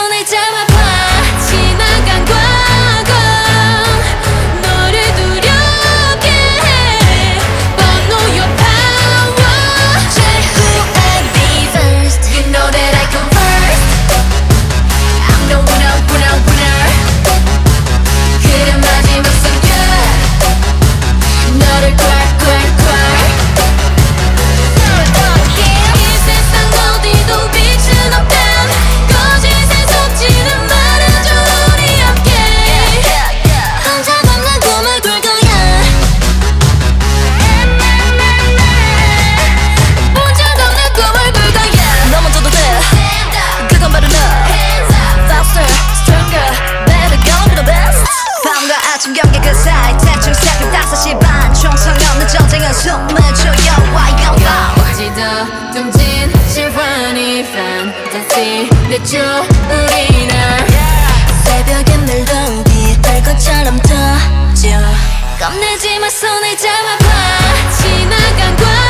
손을 잡아봐. 지나간 과거 너를 두렵게 해. But know your power. Say who I be first. You know that I come first. I'm the winner, winner, winner. 그래 마지막 선결. 너를 콸콸콸. 이 세상 어디도 빛은 없단 거짓에 속지는 말아줘 우리 함께. 혼자 걷는 꿈을 꿀 거야. 혼자 걷는 꿈을 꿀 거야. 너 먼저도 돼. 그건 바로 너. Faster, stronger, better, gonna be the best. 밤과 아침 경계 그 사이 대충 새벽 5시 반 총성 없는 전쟁은 숨을 조여 와요. 어찌도 둥진 실화니 판타지 내줘 우리는. 새벽에 늘던 빛별것처럼 터져. 겁내지 마 손을 잡아봐. 지나간 과